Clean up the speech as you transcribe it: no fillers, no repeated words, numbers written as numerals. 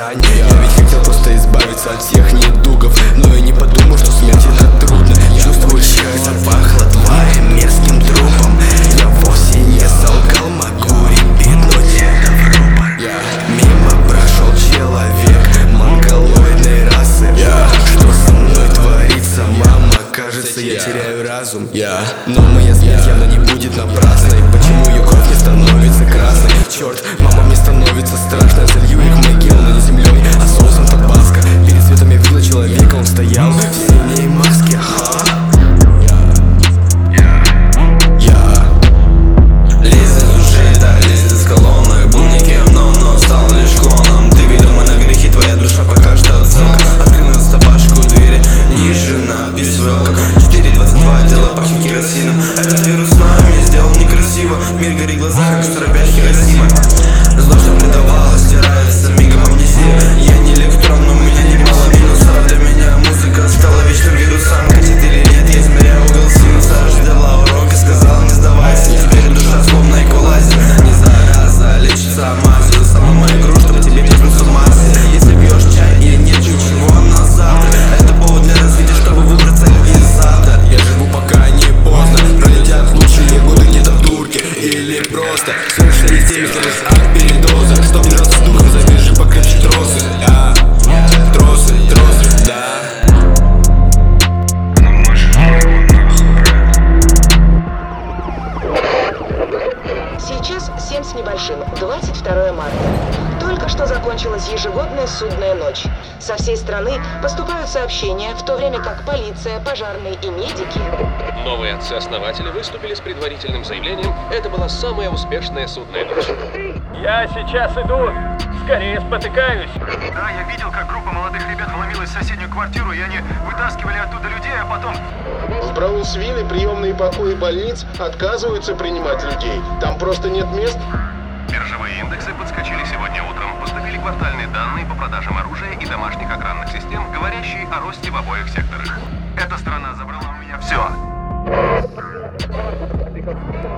восстание. Я ведь хотел просто избавиться от всех недугов, но и не подумал, что смерть это трудно. Чувствую, как запахло твоим мерзким трупом. Я вовсе не солгал, могу репить, но это в рупор. Мимо прошел человек монголоидной расы. Что со мной творится, мама? Кажется, я теряю разум. Но моя смерть явно не будет напрасной. Почему ее кровь не становится красной? Черт, мама, мне становится страшно. Залью их могил, но не землей, а соусом табаско. Перед светом я видела человека, он стоял в синей маске. Лезет из души, да, лезет из колонок. Был никем, но стал лишь клоном. Ты ведома на грехи, твоя душа пока что целка. Открыл стопашку двери, ниже надпись welcome. 4:22, дело пахнет керосином. Этот вирус с нами сделал некрасиво. Мир горит в глазах, как стропят Хиросима. Зло, что предавало, стирается мигом амнезия. Я не электрон, но у меня немало минусов. Для меня музыка стала вечным вирусом. Хотит или нет, я измеряю угол синуса. Ждала урок и сказала, не сдавайся. Теперь душа словно эквалайзер. Не зараза, лечится мазью. Стала моя игру, чтобы тебе теснуться в массы. Если пьешь чай и нет ничего на завтра, это повод для развития, чтобы выбраться из ада. Я живу пока не поздно, пролетят лучшие годы где-то в дурке. Или просто совершенно здесь от передоза. Чтоб не раз с духом, завяжи покрепче тросы. Тросы, да. Сейчас 7 с небольшим, 22 марта. Только что закончилась ежегодная судная ночь. Со всей страны поступают сообщения, в то время как полиция, пожарные и медики... Новые отцы-основатели выступили с предварительным заявлением: это была самая успешная судная ночь. Я сейчас иду, скорее спотыкаюсь. Да, я видел, как группа молодых ребят вломилась в соседнюю квартиру, и они вытаскивали оттуда людей, а потом... В Браунсвилле приемные покои больниц отказываются принимать людей. Там просто нет мест. Биржевые индексы подскочили сегодня утром. Поступили квартальные данные по продажам оружия и домашних охранных систем, говорящие о росте в обоих секторах. Эта страна забрала у меня все.